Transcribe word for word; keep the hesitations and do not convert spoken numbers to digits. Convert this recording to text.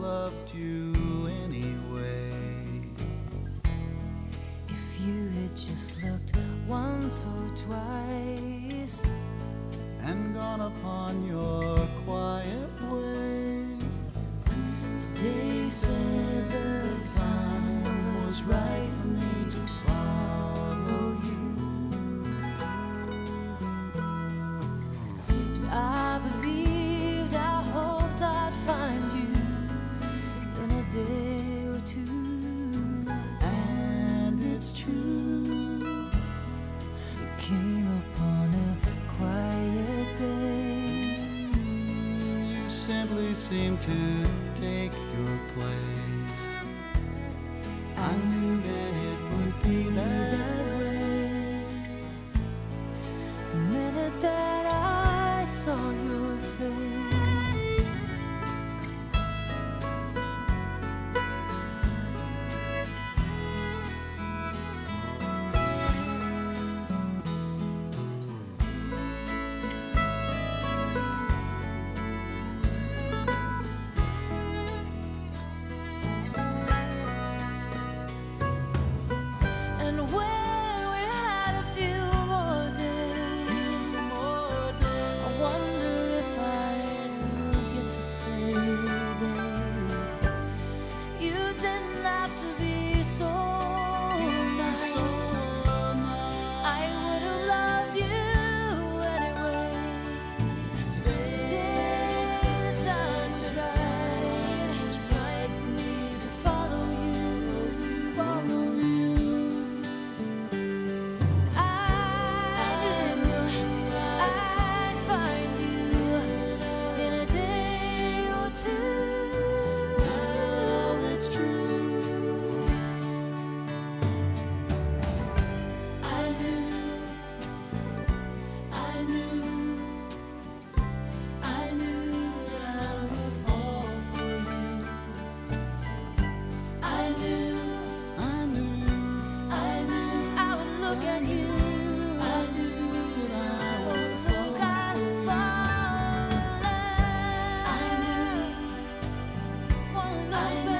loved you anyway. If you had just looked once or twice and gone upon your quiet way, today said the time was right for me to follow you. I believed, I hoped I'd find you in a day or two, and it's true. you came upon a quiet day. You simply seem to take your place. I knew that it would be that way. The minute that I saw your face, and when we had a few more days, I wonder if I'll get to say, baby, you didn't have to be so nice. I would have loved you anyway. Today, the time was right for me to follow you. Follow you. I knew I'd find you in a day or two. Now it's true. I knew, I knew, I knew that I would fall for you. I knew, I knew. I knew I would look at you. I knew that I would fall. I knew one look